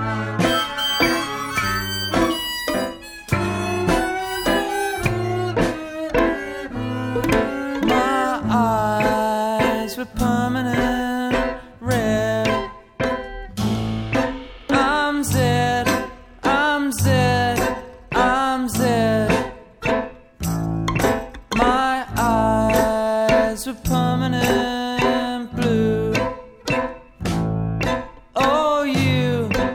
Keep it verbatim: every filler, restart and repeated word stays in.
Permanent red. I'm Zed, I'm Zed, I'm Zed. My eyes were permanent.